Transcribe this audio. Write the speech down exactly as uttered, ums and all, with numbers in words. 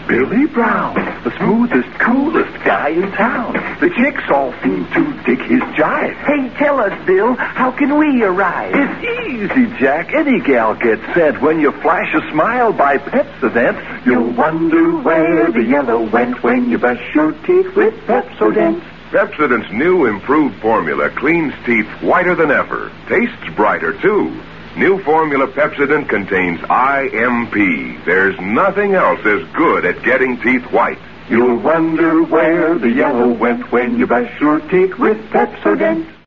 Billy Brown, the smoothest, coolest guy in town. The chicks all seem to dig his jive. Hey, tell us, Bill, how can we arrive? It's easy, Jack. Any gal gets sent when you flash a smile by Pepsodent. You'll wonder where the yellow went when you brush your teeth with Pepsodent. Pepsodent's new improved formula cleans teeth whiter than ever. Tastes brighter, too. New formula Pepsodent contains I M P. There's nothing else as good at getting teeth white. You'll wonder where the yellow went when you brush your teeth with Pepsodent.